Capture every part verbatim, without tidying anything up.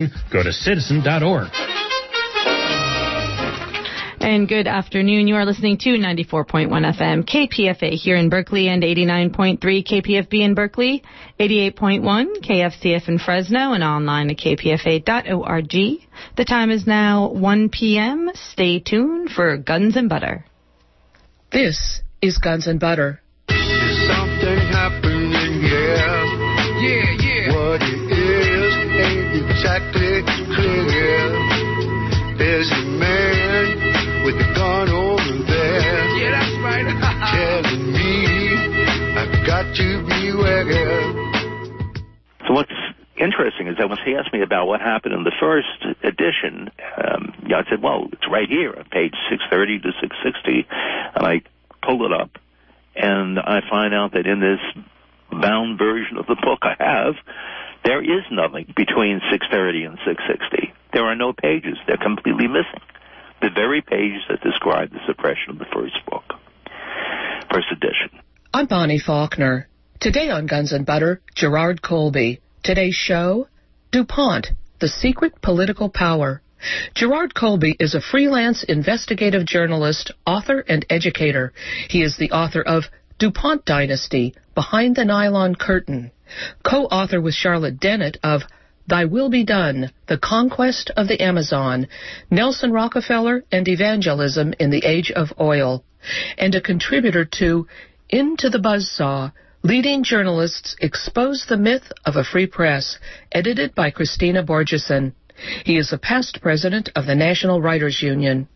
Go to citizen dot org. And good afternoon. You are listening to ninety-four point one F M K P F A here in Berkeley and eighty-nine point three K P F B in Berkeley, eighty-eight point one K F C F in Fresno, and online at k p f a dot org. The time is now one p.m. Stay tuned for Guns and Butter. This is Guns and Butter. There's something happening here. Yeah, yeah. What it is ain't exactly clear. There's a man with a gun over there. Yeah, that's right. Telling me I've got to beware. So what's interesting is that when he asked me about what happened in the first edition, um, yeah, I said, well, it's right here on page six thirty to six sixty, and I pulled it up, and I find out that in this bound version of the book I have, there is nothing between six thirty and six sixty. There are no pages. They're completely missing. The very pages that describe the suppression of the first book, first edition. I'm Bonnie Faulkner. Today on Guns and Butter, Gerard Colby. Today's show, DuPont, The Secret Political Power. Gerard Colby is a freelance investigative journalist, author, and educator. He is the author of DuPont Dynasty, Behind the Nylon Curtain, co-author with Charlotte Dennett of Thy Will Be Done, The Conquest of the Amazon, Nelson Rockefeller and Evangelism in the Age of Oil, and a contributor to Into the Buzzsaw, Leading Journalists Expose the Myth of a Free Press, edited by Christina Borgeson. He is a past president of the National Writers Union.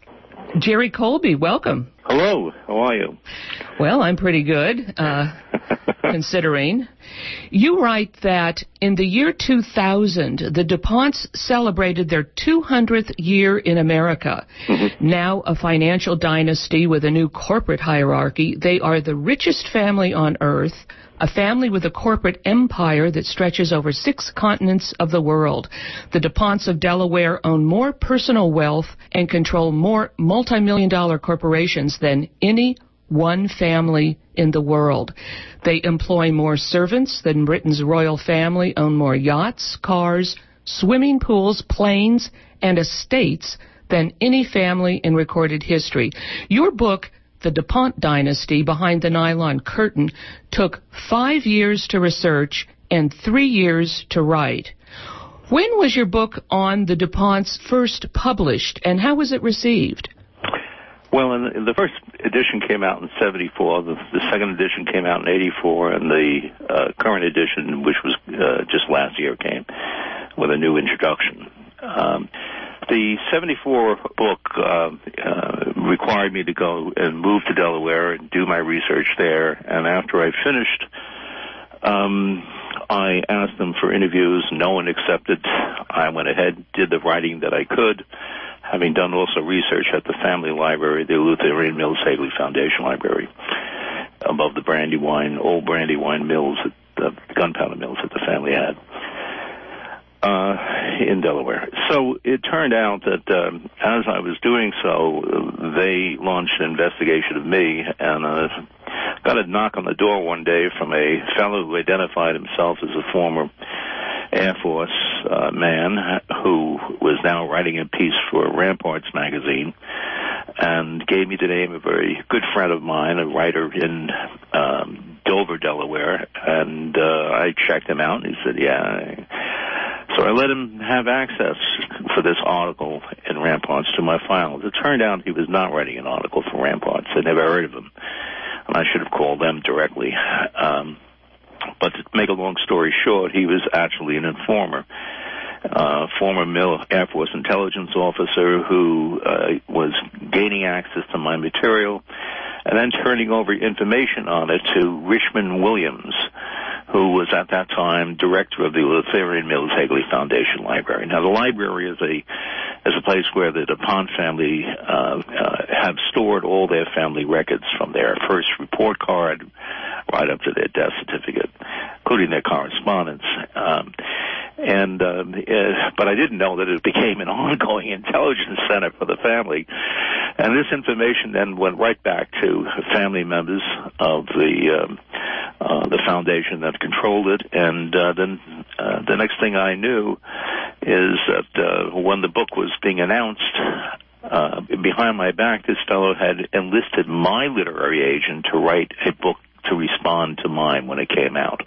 Jerry Colby, welcome. Hello, how are you? Well, I'm pretty good, uh, considering. You write that in the year two thousand, the DuPonts celebrated their two hundredth year in America. Mm-hmm. Now a financial dynasty with a new corporate hierarchy, they are the richest family on earth, a family with a corporate empire that stretches over six continents of the world. The DuPonts of Delaware own more personal wealth and control more multi-million dollar corporations than any one family in the world. They employ more servants than Britain's royal family, own more yachts, cars, swimming pools, planes, and estates than any family in recorded history. Your book, The DuPont Dynasty, Behind the Nylon Curtain, took five years to research and three years to write. When was your book on the DuPonts first published, and how was it received? Well, in the, the first edition came out in seventy-four, the, the second edition came out in eighty-four, and the uh, current edition, which was uh, just last year, came with a new introduction. Um, The seventy-four book uh, uh, required me to go and move to Delaware and do my research there. And after I finished, um, I asked them for interviews. No one accepted. I went ahead, did the writing that I could, having done also research at the family library, the Lutheran Mills Hagley Foundation Library, above the Brandywine, old Brandywine mills, the gunpowder mills that the family had. Uh, in Delaware. So it turned out that um, as I was doing so, uh, they launched an investigation of me, and uh, got a knock on the door one day from a fellow who identified himself as a former Air Force uh, man who was now writing a piece for Ramparts magazine, and gave me the name of a very good friend of mine, a writer in um, Dover, Delaware, and uh, I checked him out, and he said, yeah. So I let him have access for this article in Ramparts to my files. It turned out he was not writing an article for Ramparts. I'd never heard of him, and I should have called them directly. Um, but to make a long story short, he was actually an informer, uh, former Mill Air Force intelligence officer who uh, was gaining access to my material and then turning over information on it to Richmond Williams, who was at that time director of the Lutheran Mills Hagley Foundation Library. Now, the library is a is a place where the DuPont family uh, uh, have stored all their family records from their first report card right up to their death certificate, including their correspondence. Um, and uh, uh, but I didn't know that it became an ongoing intelligence center for the family. And this information then went right back to family members of the um, uh, the foundation that controlled it. And uh, then uh, the next thing I knew is that uh, when the book was being announced, uh, behind my back, this fellow had enlisted my literary agent to write a book to respond to mine when it came out.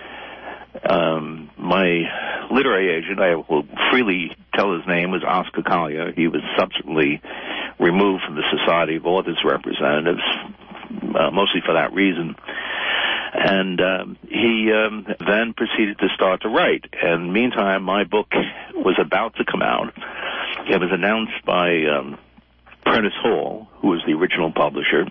Um, my literary agent, I will freely tell his name, was Oscar Collier. He was subsequently removed from the Society of Authors Representatives, uh, mostly for that reason. And um, he um, then proceeded to start to write. And meantime, my book was about to come out. It was announced by um, Prentice Hall, who was the original publisher.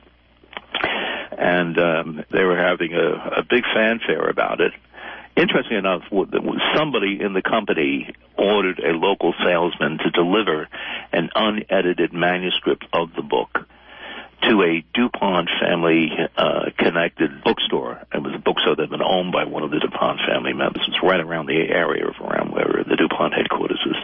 And um, they were having a, a big fanfare about it. Interestingly enough, somebody in the company ordered a local salesman to deliver an unedited manuscript of the book to a DuPont family-connected uh, bookstore. It was a bookstore that had been owned by one of the DuPont family members. It's right around the area of around where the DuPont headquarters is.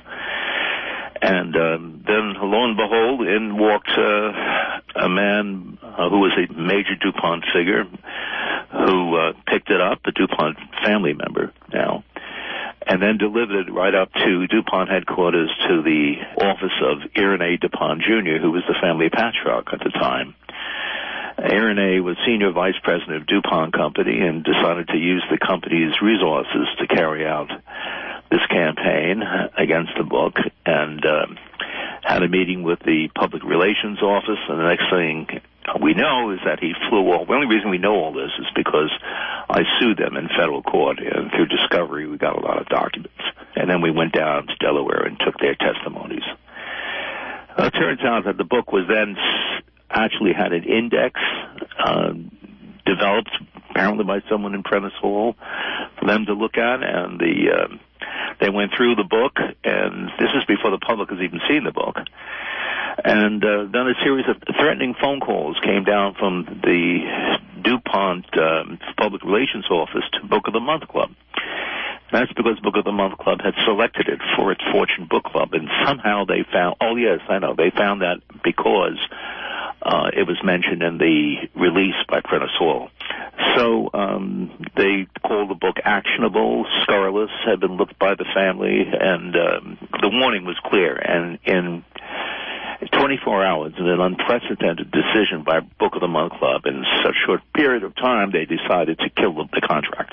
And um, then, lo and behold, in walked uh, a man uh, who was a major DuPont figure who uh, picked it up, a DuPont family member now, and then delivered it right up to DuPont headquarters to the office of Irénée DuPont Junior, who was the family patriarch at the time. Irénée was senior vice president of DuPont Company and decided to use the company's resources to carry out this campaign against the book, and uh, had a meeting with the public relations office, and the next thing we know is that he flew off. The only reason we know all this is because I sued them in federal court, and through discovery we got a lot of documents. And then we went down to Delaware and took their testimonies. Uh, it turns out that the book was then actually had an index uh, developed apparently by someone in Prentice Hall for them to look at, and the uh, they went through the book, and this is before the public has even seen the book. And uh, then a series of threatening phone calls came down from the DuPont um, Public Relations Office to Book of the Month Club. And that's because Book of the Month Club had selected it for its Fortune Book Club, and somehow they found, oh yes, I know, they found that because uh, it was mentioned in the release by Prentice Hall. So um, they called the book actionable, scurrilous, had been looked by the family, and um, the warning was clear. And in twenty-four hours, in an unprecedented decision by Book of the Month Club, in such a short period of time, they decided to kill the, the contract.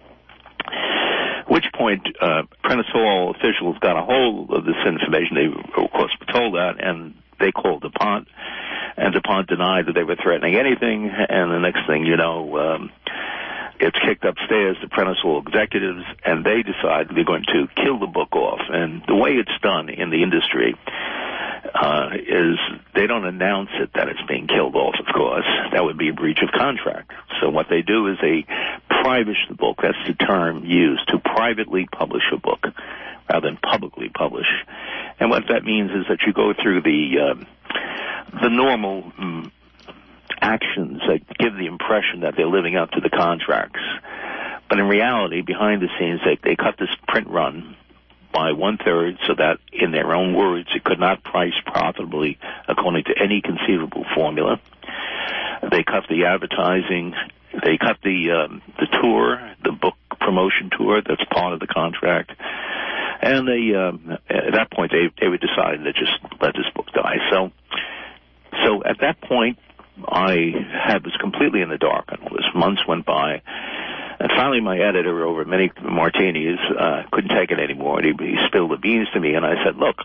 At which point, uh, Prentice Hall officials got a hold of this information. They, of course, were told that, and they called DuPont. And DuPont denied that they were threatening anything, and the next thing you know, um, it's kicked upstairs to Prentice Hall executives, and they decide they're going to kill the book off. And the way it's done in the industry uh, is they don't announce it that it's being killed off, of course. That would be a breach of contract. So what they do is they private the book. That's the term used, to privately publish a book rather than publicly publish. And what that means is that you go through the um, the normal um, actions that give the impression that they're living up to the contracts. But in reality, behind the scenes, they, they cut this print run by one-third so that, in their own words, it could not price profitably according to any conceivable formula. They cut the advertising. They cut the um, the tour, the book promotion tour that's part of the contract. And they, um, at that point, they, they were deciding to just let this book die. So, so at that point, I had was completely in the dark on all this. Months went by, and finally my editor, over many martinis, uh, couldn't take it anymore. He, he spilled the beans to me, and I said, look,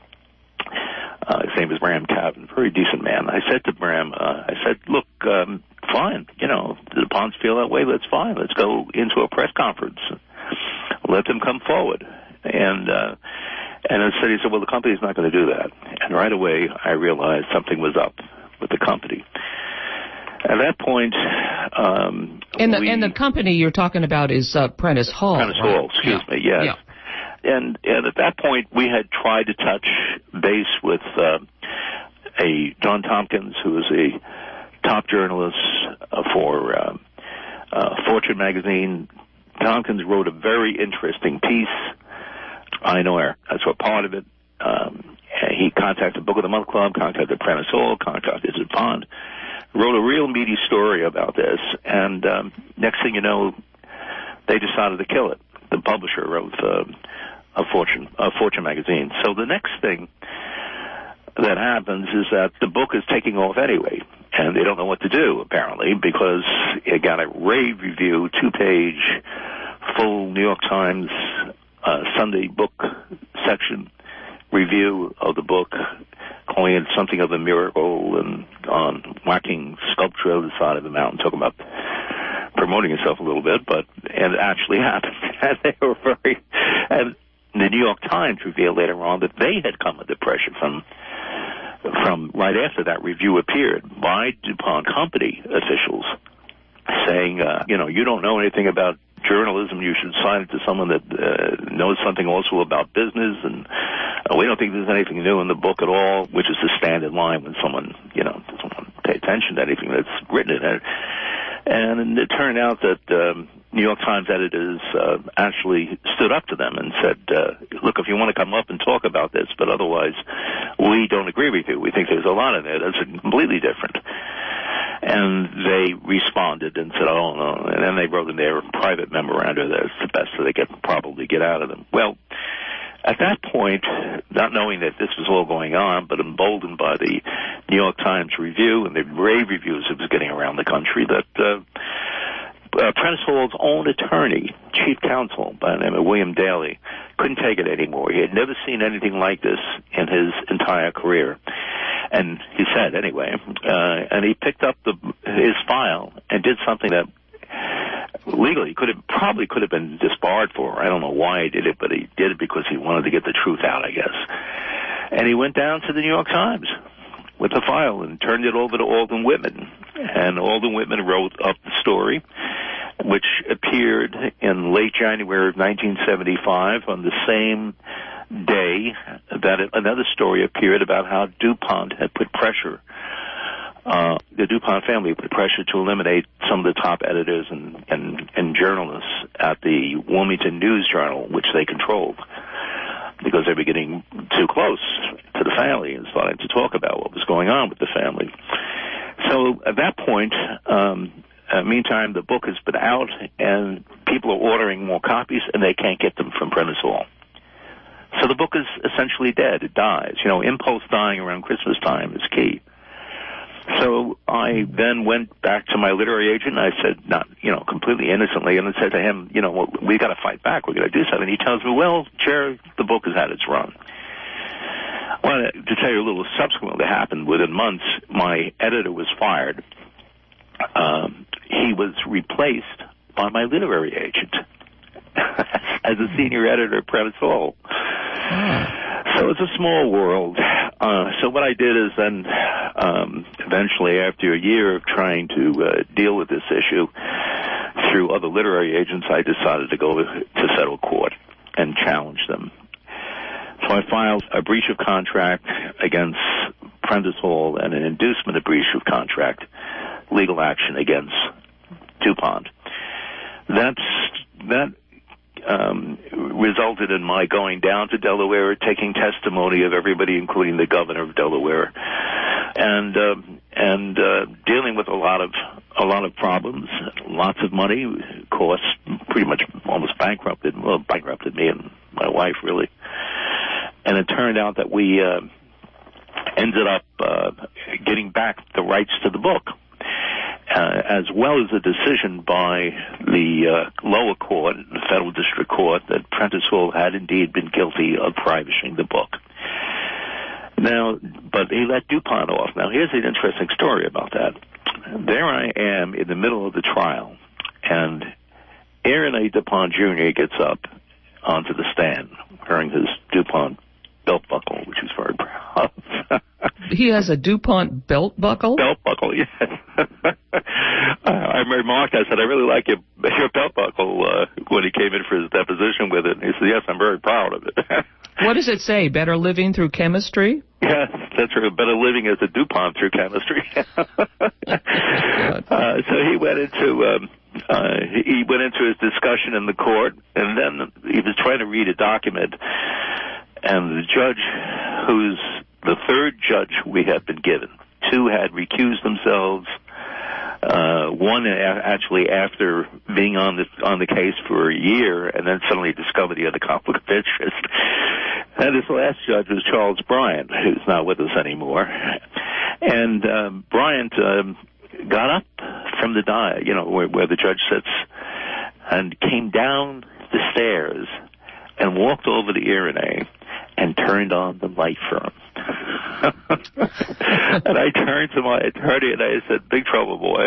uh, his name is Bram Cavan, very decent man. I said to Bram, uh, I said, look, um, fine, you know, the DuPonts feel that way, that's fine. Let's go into a press conference. Let them come forward. And uh, and instead he said, well, the company's not going to do that. And right away I realized something was up with the company. At that point, um, and the we, and the company you're talking about is uh, Prentice Hall. Prentice right? Hall, excuse yeah. me, yes. Yeah. And and at that point, we had tried to touch base with uh, a John Tompkins, who is a top journalist uh, for uh, uh, Fortune magazine. Tompkins wrote a very interesting piece. I know that's what part of it. Um, he contacted Book of the Month Club, contacted Prentice Hall, contacted DuPont, wrote a real meaty story about this, and um, next thing you know, they decided to kill it. The publisher of uh, of Fortune, of Fortune magazine. So the next thing that happens is that the book is taking off anyway, and they don't know what to do, apparently, because it got a rave review, two-page, full New York Times uh, Sunday book section review of the book, calling it something of a miracle, and on whacking sculpture on the side of the mountain, talking about promoting himself a little bit, but and it actually happened. And they were very, and the New York Times revealed later on that they had come under pressure from from right after that review appeared by DuPont Company officials saying, uh, you know, you don't know anything about journalism, you should sign it to someone that uh, knows something also about business, and uh, we don't think there's anything new in the book at all, which is the standard line when someone, you know, doesn't want to pay attention to anything that's written in it. And it turned out that um, New York Times editors uh, actually stood up to them and said, uh, look, if you want to come up and talk about this, but otherwise we don't agree with you. We think there's a lot in it that's completely different. And they responded and said, oh, no. And then they wrote in their private memoranda that it's the best that they could probably get out of them. Well, at that point, not knowing that this was all going on, but emboldened by the New York Times review and the rave reviews it was getting around the country, that uh, uh, Prentice Hall's own attorney, chief counsel by the name of William Daly, couldn't take it anymore. He had never seen anything like this in his entire career. And he said, anyway, uh, and he picked up the, his file and did something that legally could have, probably could have been disbarred for. I don't know why he did it, but he did it because he wanted to get the truth out, I guess. And he went down to the New York Times with the file and turned it over to Alden Whitman. And Alden Whitman wrote up the story, which appeared in late January of nineteen seventy-five on the same day that it, another story appeared about how DuPont had put pressure, uh, the DuPont family put pressure to eliminate some of the top editors and, and, and journalists at the Wilmington News Journal, which they controlled, because they were getting too close to the family and starting to talk about what was going on with the family. So at that point, um, uh, meantime, the book has been out, and people are ordering more copies, and they can't get them from Prentice Hall. So the book is essentially dead. It dies. You know, impulse dying around Christmas time is key. So I then went back to my literary agent, and I said, not, you know, completely innocently, and I said to him, you know, well, we got to fight back. We're going to do something. He tells me, well, Chair, the book has had its run. Well, to tell you a little subsequently happened, within months, my editor was fired. Um, he was replaced by my literary agent as a senior editor at Prentice Hall. So it's a small world. Uh, so what I did is then, um, eventually, after a year of trying to uh, deal with this issue through other literary agents, I decided to go to federal court and challenge them. So I filed a breach of contract against Prentice Hall and an inducement of breach of contract legal action against DuPont. That's, that Um, resulted in my going down to Delaware, taking testimony of everybody, including the governor of Delaware, and uh, and uh, dealing with a lot of a lot of problems, lots of money, costs, pretty much almost bankrupted, well, bankrupted me and my wife, really. And it turned out that we uh, ended up uh, getting back the rights to the book. Uh, as well as a decision by the uh, lower court, the federal district court, that Prentice Hall had indeed been guilty of privating the book. Now, but he let DuPont off. Now, here's an interesting story about that. There I am in the middle of the trial, and Aaron A. DuPont Junior gets up onto the stand wearing his DuPont belt buckle, which he's very proud of. He has a DuPont belt buckle? Belt buckle, yes. I remarked, I said, I really like your, your belt buckle uh, when he came in for his deposition with it. And he said, yes, I'm very proud of it. What does it say? Better living through chemistry? Yes, that's right. Better living as a DuPont through chemistry. uh, so he went into um, uh, he went into his discussion in the court, and then he was trying to read a document, and the judge, who's the third judge we had been given, two had recused themselves. Uh, one a- actually after being on the on the case for a year, and then suddenly discovered he had a conflict of interest. And his last judge was Charles Bryant, who's not with us anymore. And um, Bryant um, got up from the die, you know, where, where the judge sits, and came down the stairs and walked over the urinary and turned on the light for him. And I turned to my attorney and I said, "Big trouble, boy."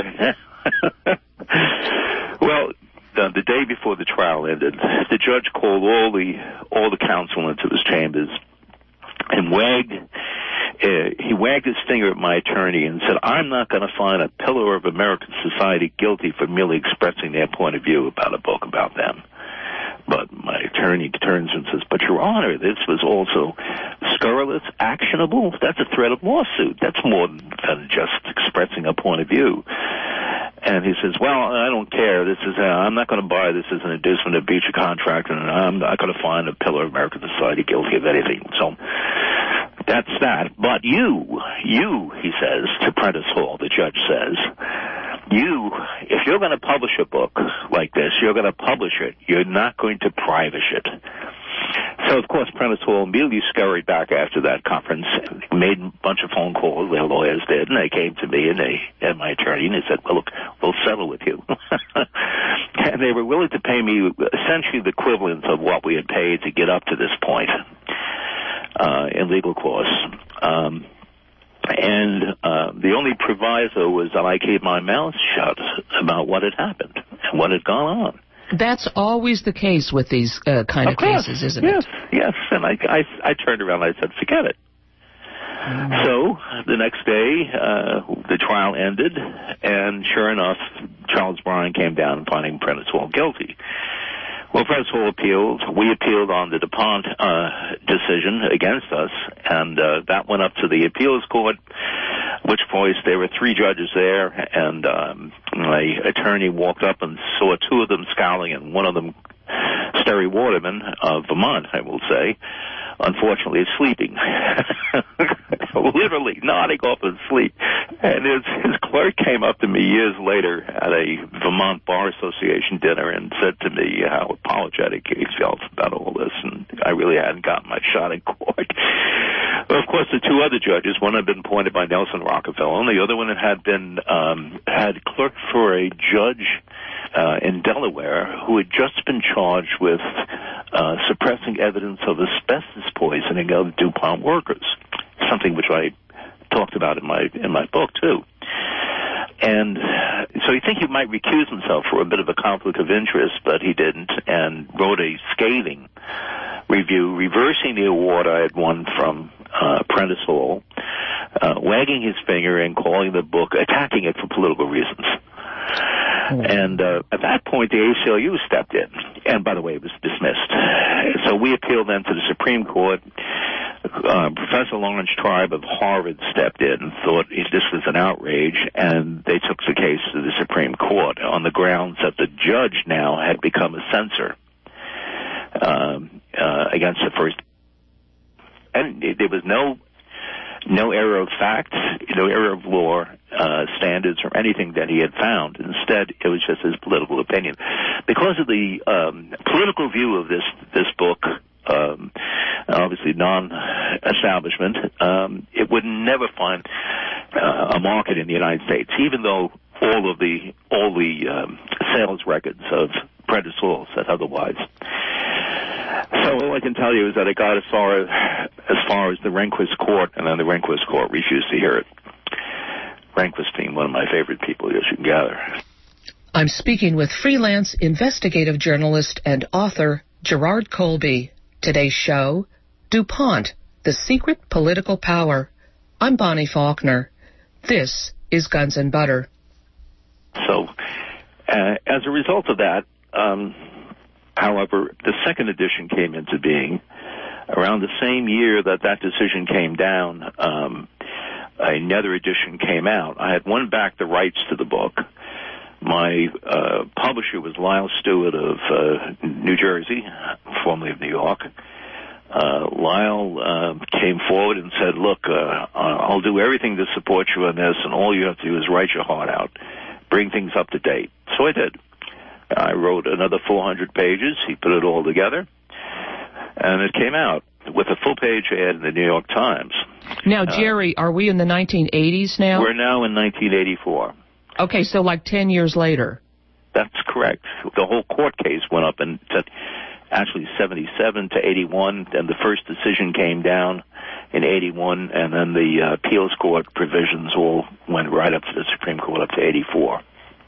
Well, the, the day before the trial ended, the judge called all the all the counsel into his chambers and wagged uh, he wagged his finger at my attorney and said, "I'm not going to find a pillar of American society guilty for merely expressing their point of view about a book about them." But my attorney turns and says, "But, Your Honor, this was also scurrilous, actionable. That's a threat of lawsuit. That's more than just expressing a point of view." And he says, "Well, I don't care. This is, uh, I'm not going to buy this as an inducement to breach a contract, and I'm not going to find a pillar of American society guilty of anything." So that's that. But you, you, he says to Prentice Hall, the judge says, you, if you're going to publish a book like this, you're going to publish it. You're not going to privash it. So, of course, Prentice Hall immediately scurried back after that conference, made a bunch of phone calls, their lawyers did, and they came to me and they and my attorney, and they said, "Well, look, we'll settle with you." And they were willing to pay me essentially the equivalent of what we had paid to get up to this point uh, in legal costs. Um, and uh, the only proviso was that I keep my mouth shut about what had happened and what had gone on. That's always the case with these uh, kind of, of course, cases, isn't yes, it? Yes, yes. And I, I, I turned around and I said, "Forget it." Mm. So the next day, uh, the trial ended, and sure enough, Charles Bryant came down finding Prentice Hall guilty. Well, Prentice Hall appealed. We appealed on the DuPont uh, decision against us, and uh, that went up to the appeals court, which point there were three judges there, and um, my attorney walked up and saw two of them scowling, and one of them, Sterry Waterman of Vermont, I will say, unfortunately is sleeping. Literally nodding off in sleep. And his, his clerk came up to me years later at a Vermont Bar Association dinner and said to me how apologetic he felt about all this, and I really hadn't gotten my shot in court. Well, of course, the two other judges, one had been appointed by Nelson Rockefeller, and the other one had been um, had clerked for a judge uh, in Delaware who had just been charged with uh, suppressing evidence of asbestos poisoning of DuPont workers, something which I talked about in my in my book too. And so you think he might recuse himself for a bit of a conflict of interest, but he didn't, and wrote a scathing review reversing the award I had won from uh, Prentice Hall, uh, wagging his finger and calling the book, attacking it for political reasons. And uh, at that point, the A C L U stepped in. And, by the way, it was dismissed. So we appealed then to the Supreme Court. Uh, Professor Lawrence Tribe of Harvard stepped in and thought this was an outrage, and they took the case to the Supreme Court on the grounds that the judge now had become a censor um, uh, against the first. And there was no no error of fact, no error of law, uh, standards, or anything that he had found. Instead, it was just his political opinion. Because of the um, political view of this this book, um, obviously non-establishment, um, it would never find uh, a market in the United States, even though all of the all the um, sales records of Prentice Hall said otherwise. So all I can tell you is that it got as far as, as far as the Rehnquist court, and then the Rehnquist court refused to hear it. Rehnquist being one of my favorite people, as you can gather. I'm speaking with freelance investigative journalist and author Gerard Colby. Today's show, DuPont, The Secret Political Power. I'm Bonnie Faulkner. This is Guns and Butter. So, uh, as a result of that, um, however, the second edition came into being around the same year that that decision came down. Um, another edition came out. I had won back the rights to the book. My uh, publisher was Lyle Stewart of uh, New Jersey, formerly of New York. Uh, Lyle uh, came forward and said, "Look, uh, I'll do everything to support you on this, and all you have to do is write your heart out. bring things up to date. So I did. I wrote another four hundred pages. He put it all together, and it came out with a full-page ad in the New York Times. Now, Jerry, uh, are we in the nineteen eighties now? We're now in nineteen eighty-four. Okay, so like ten years later. That's correct. The whole court case went up in actually seventy-seven to eighty-one, and the first decision came down in eighty-one, and then the uh, appeals court provisions all went right up to the Supreme Court up to eighty-four.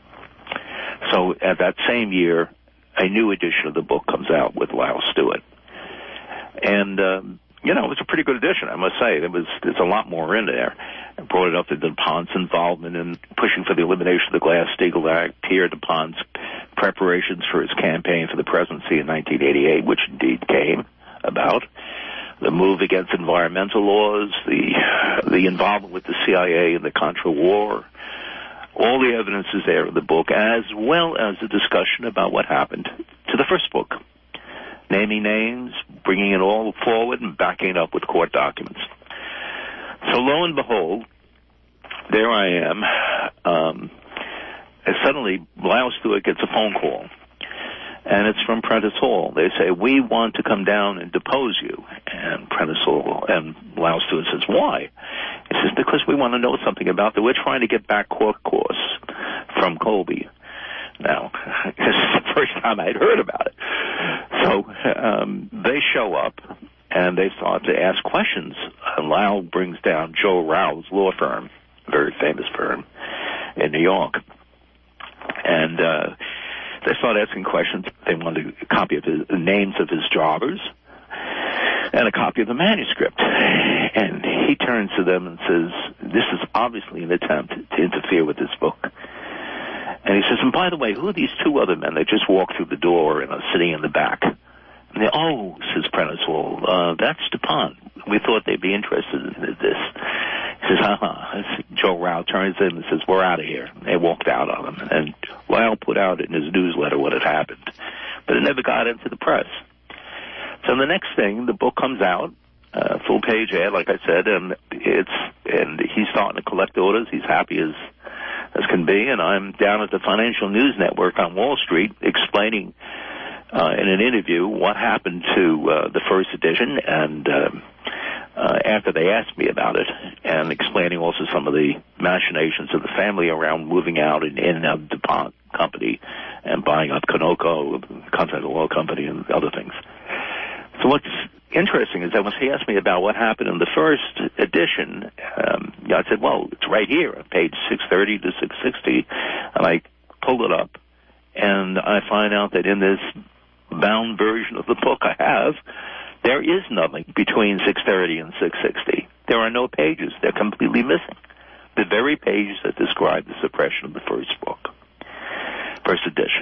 So at that same year, a new edition of the book comes out with Lyle Stewart. And, um, you know, it was a pretty good edition, I must say. There was, there's a lot more in there. I brought it up to DuPont's involvement in pushing for the elimination of the Glass-Steagall Act, Pierre DuPont's preparations for his campaign for the presidency in nineteen eighty-eight, which indeed came about, the move against environmental laws, the the involvement with the C I A in the Contra War. All the evidence is there in the book, as well as a discussion about what happened to the first book. Naming names, bringing it all forward, and backing it up with court documents. So lo and behold, there I am. Um, and suddenly, Lyle Stewart gets a phone call, and it's from Prentice Hall. They say, we want to come down and depose you. And Prentice Hall, and Lyle Stewart says, why? He says, because we want to know something about that. We're trying to get back court costs from Colby. Now, this is the first time I'd heard about it. So um, they show up, and they start to ask questions. And Lyle brings down Joe Rau's law firm, a very famous firm in New York. And uh, they start asking questions. They wanted a copy of his, the names of his jobbers and a copy of the manuscript. And he turns to them and says, this is obviously an attempt to interfere with this book. And he says, and by the way, who are these two other men that just walked through the door and are sitting in the back? And they, oh, says Prentice Hall, uh, that's DuPont. We thought they'd be interested in this. He says, uh-huh. Joe Rau turns in and says, we're out of here. And they walked out on him. And Lyle put out in his newsletter what had happened. But it never got into the press. So the next thing, the book comes out, uh, full-page ad, like I said, and it's and he's starting to collect orders. He's happy as as can be, and I'm down at the Financial News Network on Wall Street explaining uh, in an interview what happened to uh, the first edition, and uh, uh, after they asked me about it, and explaining also some of the machinations of the family around moving out and in and out of the DuPont company and buying up Conoco, Continental Oil Company, and other things. So what's interesting is that when he asked me about what happened in the first edition, um, I said, well, it's right here, page six thirty to six sixty, and I pulled it up, and I find out that in this bound version of the book I have, there is nothing between six thirty and six sixty. There are no pages. They're completely missing. The very pages that describe the suppression of the first book, first edition.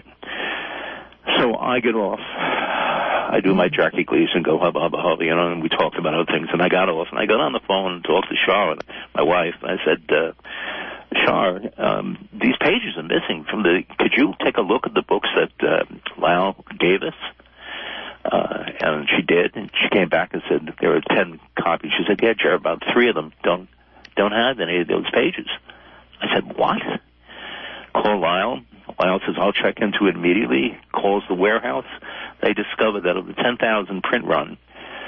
So I get off. I do my Jackie Gleason, go hubba, hubba, hubba, you know, and we talked about other things. And I got off, and I got on the phone and talked to Char, my wife, and I said, uh, Char, um, these pages are missing from the, could you take a look at the books that uh, Lyle gave us? Uh, and she did, and she came back and said there were ten copies. She said, yeah, Jerry, about three of them don't, don't have any of those pages. I said, what? Call Lyle. Lyle says, I'll check into it immediately. Calls the warehouse. They discovered that of the ten thousand print run,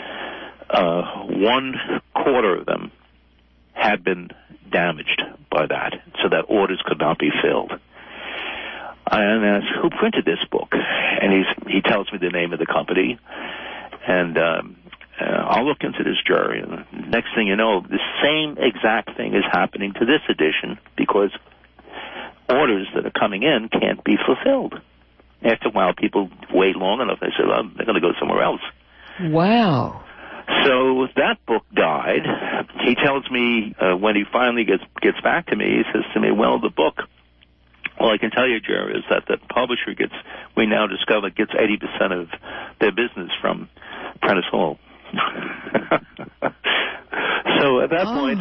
uh, one quarter of them had been damaged by that, so that orders could not be filled. I asked, who printed this book? And he's, he tells me the name of the company, and um, uh, I'll look into this, Jerry. And next thing you know, the same exact thing is happening to this edition because orders that are coming in can't be fulfilled. After a while, people wait long enough. They say, well, they're going to go somewhere else. Wow. So that book died. He tells me uh, when he finally gets gets back to me, he says to me, well, the book, all I can tell you, Jerry, is that the publisher gets, we now discover, gets eighty percent of their business from Prentice Hall. So at that oh. point,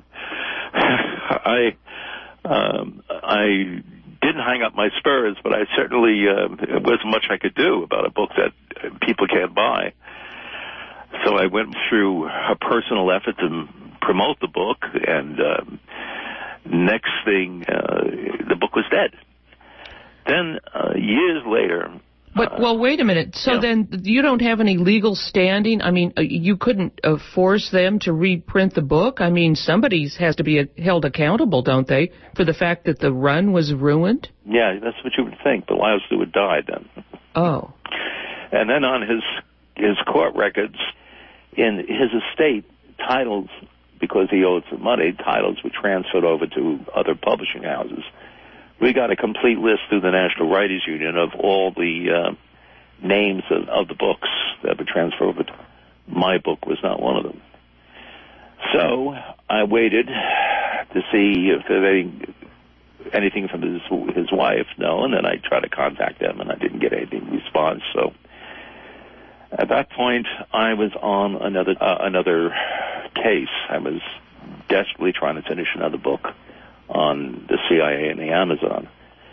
I... Um, I didn't hang up my spurs, but I certainly, uh, it wasn't much I could do about a book that people can't buy. So I went through a personal effort to promote the book, and um, next thing, uh, the book was dead. Then, uh, years later... But, well, wait a minute. So yeah. then you don't have any legal standing? I mean, you couldn't uh, force them to reprint the book? I mean, somebody has to be uh, held accountable, don't they, for the fact that the run was ruined? Yeah, that's what you would think, but Lyle Stewart died then. Oh. And then on his his court records, in his estate, titles, because he owed some money, titles were transferred over to other publishing houses. We got a complete list through the National Writers Union of all the uh, names of, of the books that were transferred over. My book was not one of them. So I waited to see if there any, anything from his his wife. No, and then I tried to contact them, and I didn't get any response. So at that point, I was on another uh, another case. I was desperately trying to finish another book on the C I A and the Amazon.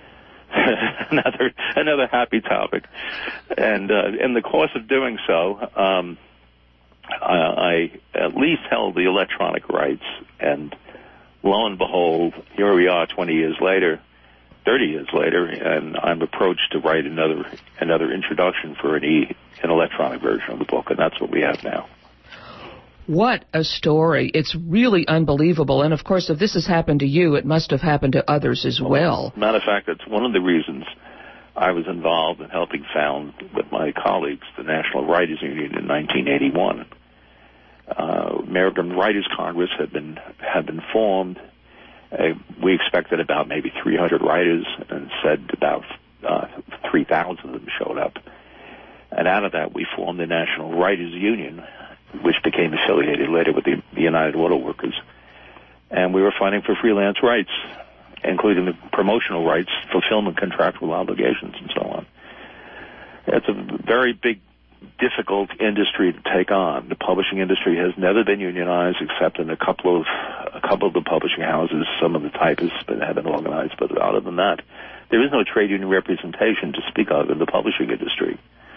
another another happy topic. And uh, in the course of doing so, um, I, I at least held the electronic rights, and lo and behold, here we are twenty years later, thirty years later, and I'm approached to write another another introduction for an, e, an electronic version of the book, and that's what we have now. What a story. It's really unbelievable. And, of course, if this has happened to you, it must have happened to others as well. Matter of fact, that's one of the reasons I was involved in helping found, with my colleagues, the National Writers Union in nineteen eighty-one. Uh, American Writers Congress had been had been formed. Uh, we expected about maybe three hundred writers, and said about uh, three thousand of them showed up. And out of that, we formed the National Writers Union, which became affiliated later with the, the United Auto Workers. And we were fighting for freelance rights, including the promotional rights, fulfillment contractual obligations, and so on. It's a very big, difficult industry to take on. The publishing industry has never been unionized except in a couple of a couple of the publishing houses. Some of the typists have been organized, but other than that, there is no trade union representation to speak of in the publishing industry.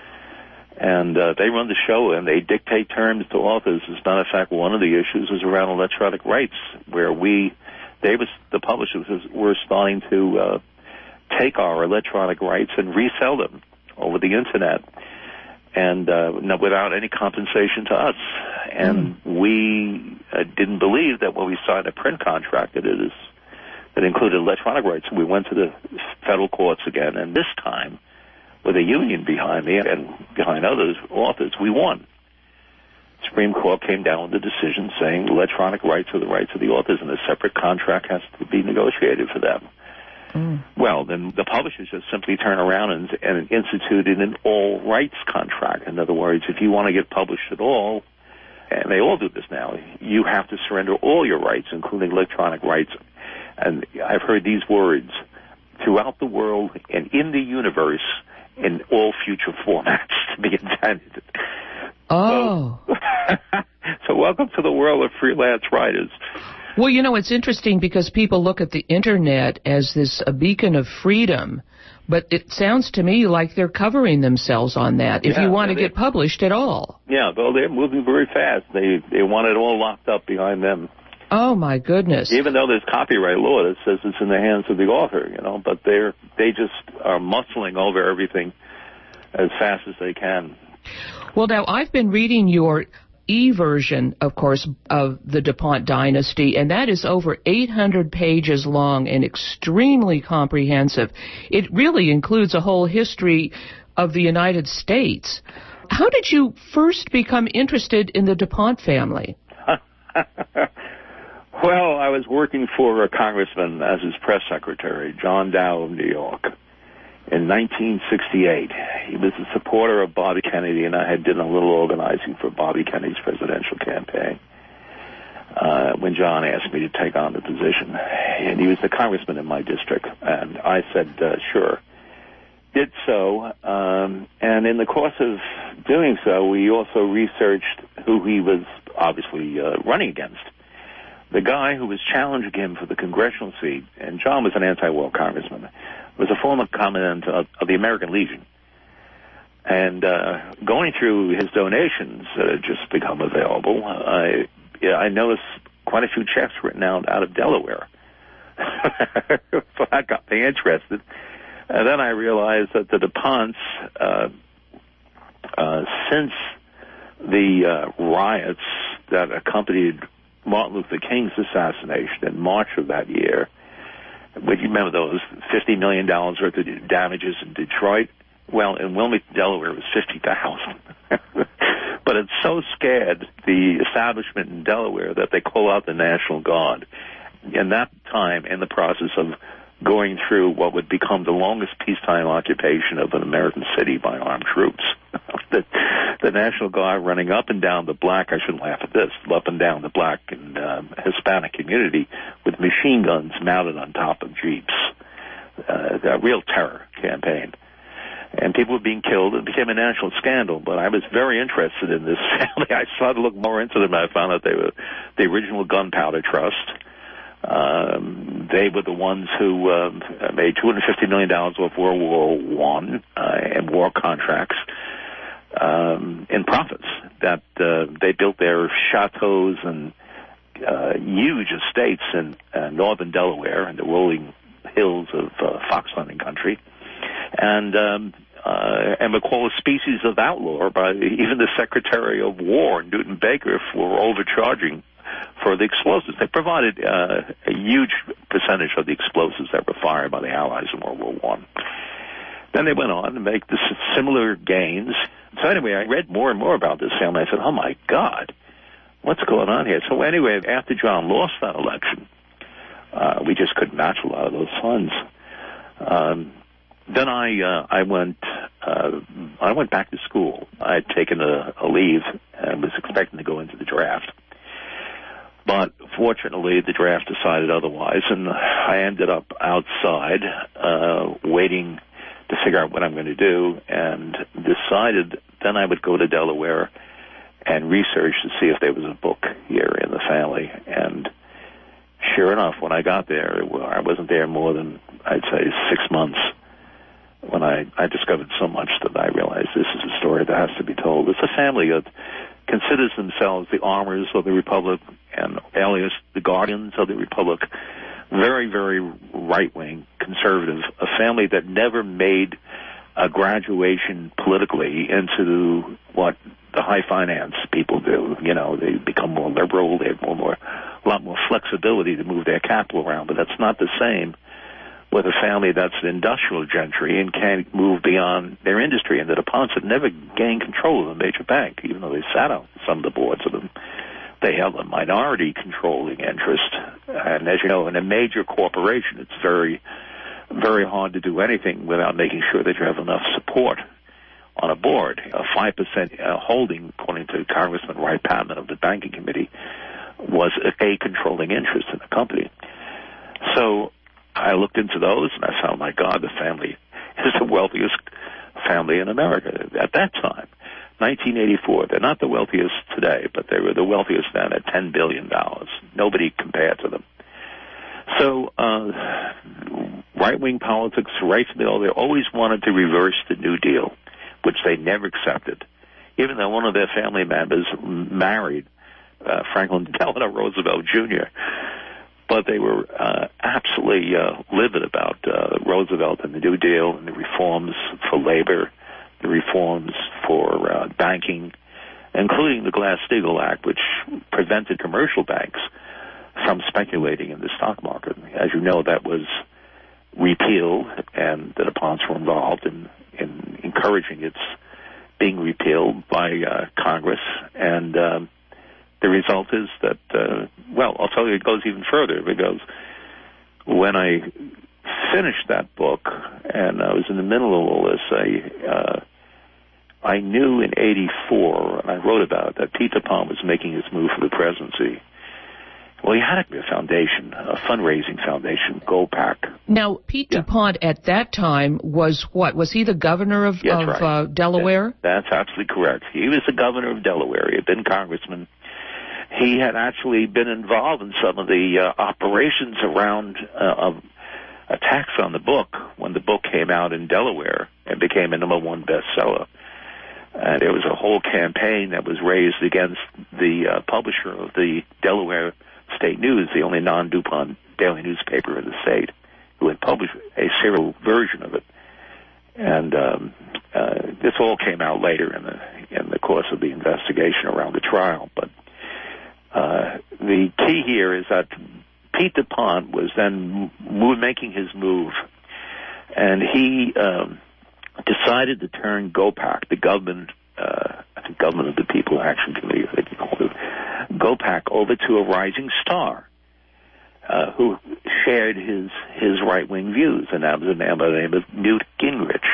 And uh, they run the show, and they dictate terms to authors. As a matter of fact, one of the issues was around electronic rights, where we, they was, the publishers were starting to uh, take our electronic rights and resell them over the Internet, and uh, no, without any compensation to us. And mm. we uh, didn't believe that when we signed a print contract that it is that included electronic rights. We went to the federal courts again, and this time, with a union behind me and behind others authors, we won. Supreme Court came down with a decision saying electronic rights are the rights of the authors, and a separate contract has to be negotiated for them. Mm. Well, then the publishers just simply turn around and, and instituted an all rights contract. In other words, if you want to get published at all, and they all do this now, you have to surrender all your rights, including electronic rights. And I've heard these words: throughout the world and in the universe, in all future formats to be intended. Oh. So, so welcome to the world of freelance writers. Well, you know, it's interesting because people look at the Internet as this a beacon of freedom, but it sounds to me like they're covering themselves on that, if yeah, you want to get published at all. Yeah, well, they're moving very fast. They they want it all locked up behind them. Oh, my goodness. Even though there's copyright law that says it's in the hands of the author, you know, but they're they just are muscling over everything as fast as they can. Well, now, I've been reading your e-version, of course, of the DuPont Dynasty, and that is over eight hundred pages long and extremely comprehensive. It really includes a whole history of the United States. How did you first become interested in the DuPont family? Well, I was working for a congressman as his press secretary, John Dow of New York, in nineteen sixty-eight. He was a supporter of Bobby Kennedy, and I had done a little organizing for Bobby Kennedy's presidential campaign uh, when John asked me to take on the position. And he was the congressman in my district, and I said, uh, sure. Did so, um, and in the course of doing so, we also researched who he was obviously uh, running against. The guy who was challenging him for the congressional seat, and John was an anti-war congressman, was a former commandant of, of the American Legion. And uh, going through his donations that had just become available, I, yeah, I noticed quite a few checks written out out of Delaware. So that got me interested. And then I realized that the DuPonts, uh, uh, since the uh, riots that accompanied Martin Luther King's assassination in March of that year, would you remember those fifty million dollars worth of damages in Detroit? Well, in Wilmington, Delaware, it was fifty thousand dollars. But it so scared the establishment in Delaware that they called out the National Guard. In that time, in the process of going through what would become the longest peacetime occupation of an American city by armed troops, the, the National Guard running up and down the black, I shouldn't laugh at this, up and down the black and um, Hispanic community with machine guns mounted on top of Jeeps. Uh, a real terror campaign. And people were being killed. It became a national scandal, but I was very interested in this family. I started to look more into them. I found out they were the original Gunpowder Trust. Um, they were the ones who uh, made two hundred fifty million dollars off World War One uh, and war contracts um, in profits. That uh, they built their chateaus and uh, huge estates in uh, northern Delaware and the rolling hills of uh, fox hunting country. And um, uh, and were called a species of outlaw by even the Secretary of War, Newton Baker, for overcharging for the explosives. They provided uh, a huge percentage of the explosives that were fired by the Allies in World War One. Then they went on to make this similar gains. So anyway, I read more and more about this family. I said, oh, my God, what's going on here? So anyway, after John lost that election, uh, we just couldn't match a lot of those funds. Um, then I uh, I went uh, I went back to school. I had taken a, a leave and was expecting to go into the draft. But fortunately, the draft decided otherwise, and I ended up outside uh, waiting to figure out what I'm going to do, and decided then I would go to Delaware and research to see if there was a book here in the family. And sure enough, when I got there, well, I wasn't there more than, I'd say, six months when I, I discovered so much that I realized this is a story that has to be told. It's a family that considers themselves the armors of the Republic and alias the guardians of the Republic. Very, very right-wing, conservative, a family that never made a graduation politically into what the high finance people do. You know, they become more liberal, they have more, more, a lot more flexibility to move their capital around, but that's not the same with a family that's an industrial gentry and can't move beyond their industry. And the DuPonts had never gained control of a major bank, even though they sat on some of the boards of them. They held a minority controlling interest. And as you know, in a major corporation, it's very, very hard to do anything without making sure that you have enough support on a board. A five percent holding, according to Congressman Wright Patman of the Banking Committee, was a controlling interest in the company. So I looked into those, and I found, my God, the family is the wealthiest family in America at that time. nineteen eighty-four. They're not the wealthiest today, but they were the wealthiest then at ten billion dollars. Nobody compared to them. So uh, right-wing politics, right from the old, they always wanted to reverse the New Deal, which they never accepted, even though one of their family members married uh, Franklin Delano Roosevelt Junior But they were uh, absolutely uh, livid about uh, Roosevelt and the New Deal and the reforms for labor, the reforms for uh, banking, including the Glass-Steagall Act, which prevented commercial banks from speculating in the stock market. As you know, that was repealed, and the DuPonts were involved in, in encouraging its being repealed by uh, Congress. And um, the result is that, uh, well, I'll tell you, it goes even further, because when I finished that book, and I was in the middle of all this, I uh, I knew in eighty-four, and I wrote about it, that Pete DuPont was making his move for the presidency. Well, he had a foundation, a fundraising foundation, GoPac. Now, Pete yeah. DuPont at that time was what? Was he the governor of, yes, of right. uh, Delaware? That, that's absolutely correct. He was the governor of Delaware. He had been congressman. He had actually been involved in some of the uh, operations around uh, of attacks on the book when the book came out in Delaware and became a number one bestseller. Uh, there was a whole campaign that was raised against the uh, publisher of the Delaware State News, the only non-DuPont daily newspaper in the state, who had published a serial version of it. And um, uh, this all came out later in the in the course of the investigation around the trial. But uh, the key here is that Pete DuPont was then move, making his move, and he um, decided to turn GOPAC, the government, uh, I think Government of the People Action Committee, I think they called it, GOPAC, over to a rising star uh, who shared his his right-wing views, and that was a man by the name of Newt Gingrich.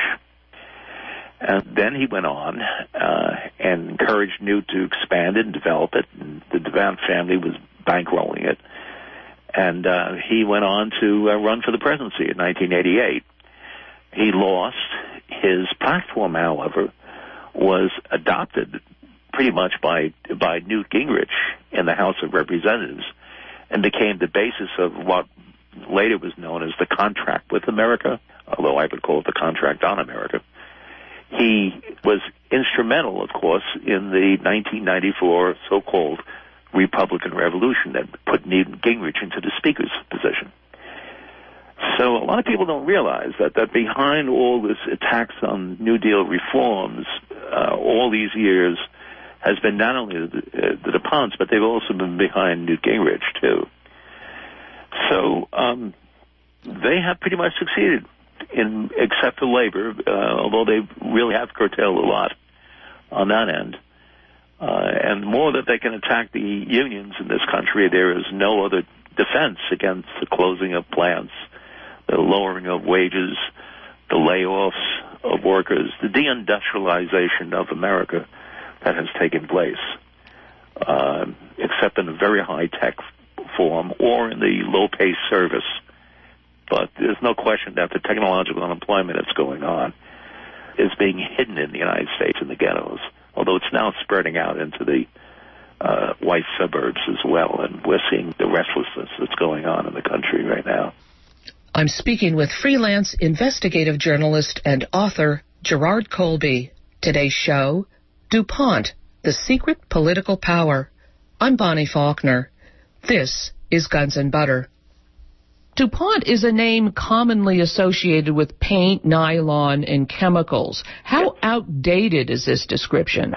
And then he went on uh, and encouraged Newt to expand it and develop it, and the DuPont family was bankrolling it. And uh, he went on to uh, run for the presidency in nineteen eighty-eight. He lost. His platform, however, was adopted pretty much by by Newt Gingrich in the House of Representatives and became the basis of what later was known as the Contract with America, although I would call it the Contract on America. He was instrumental, of course, in the nineteen ninety-four so-called Republican Revolution that put Newt Gingrich into the Speaker's position. So a lot of people don't realize that, that behind all this attacks on New Deal reforms uh, all these years has been not only the, uh, the DuPonts, but they've also been behind Newt Gingrich, too. So um, they have pretty much succeeded, in except for labor, uh, although they really have curtailed a lot on that end. Uh, and the more that they can attack the unions in this country, there is no other defense against the closing of plants, the lowering of wages, the layoffs of workers, the deindustrialization of America that has taken place, uh, except in a very high-tech form or in the low-pay service. But there's no question that the technological unemployment that's going on is being hidden in the United States in the ghettos, although it's now spreading out into the uh, white suburbs as well, and we're seeing the restlessness that's going on in the country right now. I'm speaking with freelance investigative journalist and author Gerard Colby. Today's show, DuPont, The Secret Political Power. I'm Bonnie Faulkner. This is Guns and Butter. DuPont is a name commonly associated with paint, nylon, and chemicals. How outdated is this description?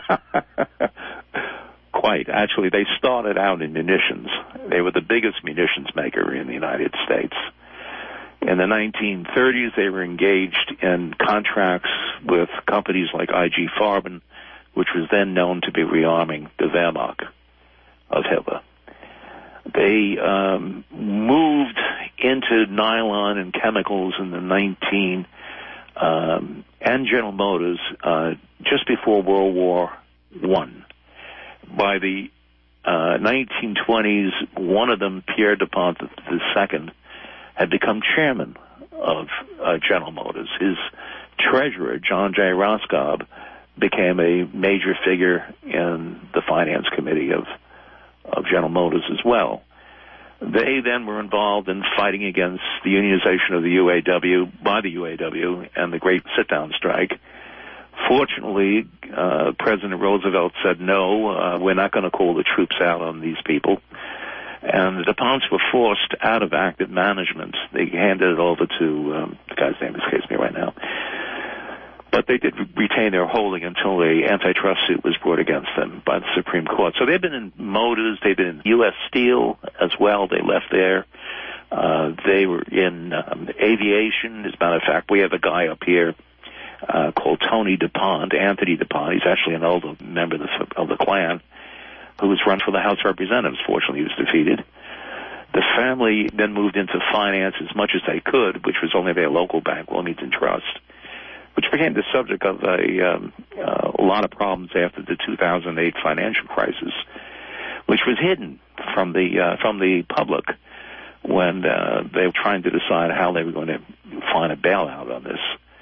Quite. Actually, they started out in munitions. They were the biggest munitions maker in the United States. In the nineteen thirties, they were engaged in contracts with companies like I G Farben, which was then known to be rearming the Wehrmacht of Hitler. They um, moved into nylon and chemicals in the nineteen um, and General Motors uh, just before World War One. By the uh, nineteen twenties, one of them, Pierre DuPont the second, had become chairman of uh, General Motors. His treasurer, John J. Roscoe, became a major figure in the finance committee of of General Motors as well. They then were involved in fighting against the unionization of the U A W by the U A W and the Great Sit-Down Strike. Fortunately, uh, President Roosevelt said, no, uh, we're not going to call the troops out on these people. And the DuPonts were forced out of active management. They handed it over to, um, the guy's name escapes me right now. But they did retain their holding until a antitrust suit was brought against them by the Supreme Court. So they've been in Motors, they've been in U S Steel as well. They left there. Uh, they were in um, aviation. As a matter of fact, we have a guy up here uh, called Tony DuPont, Anthony DuPont. He's actually an older member of the, of the Klan who was run for the House of Representatives. Fortunately, he was defeated. The family then moved into finance as much as they could, which was only their local bank, Wilmington Trust, which became the subject of a, um, uh, a lot of problems after the two thousand eight financial crisis, which was hidden from the uh, from the public when uh, they were trying to decide how they were going to find a bailout on this.